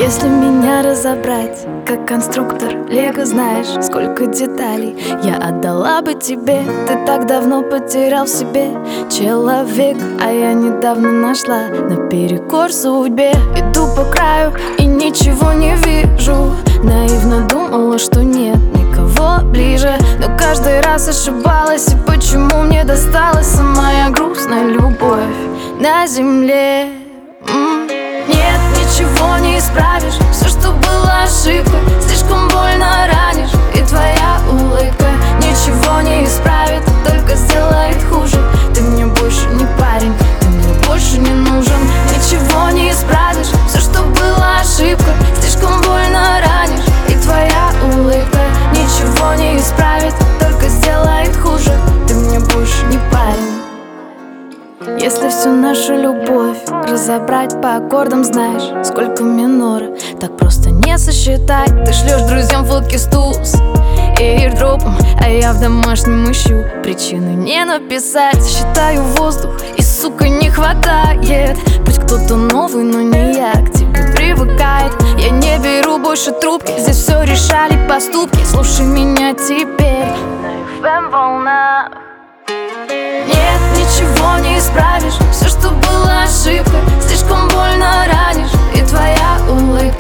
Если меня разобрать, как конструктор Лего, знаешь, сколько деталей я отдала бы тебе. Ты так давно потерял в себе человек, а я недавно нашла наперекор судьбе. Иду по краю и ничего не вижу. Наивно думала, что нет никого ближе, но каждый раз ошибалась. И почему мне досталась самая грустная любовь на земле? Нет, ничего не исправишь. Все, что было ошибкой, слишком больно ранишь. И твоя улыбка ничего не исправит, только сделает хуже. Ты мне больше не парень, ты мне больше не нужен. Ничего не исправишь. Все, что было ошибкой, слишком больно ранишь. И твоя улыбка ничего не исправит, только сделает хуже. Ты мне больше не парень. Если всю нашу любовь разобрать по аккордам, знаешь, сколько минора, так просто не сосчитать. Ты шлешь друзьям фотки с туз и эйрдропом, а я в домашнем ищу причины не написать. Считаю воздух и, сука, не хватает. Пусть кто-то новый, но не я к тебе привыкает. Я не беру больше трубки, здесь все решали поступки. Слушай меня теперь на FM-волнах. Нет, ничего не исправишь. Все, что было ошибкой, слишком больно ранишь. И твоя улыбка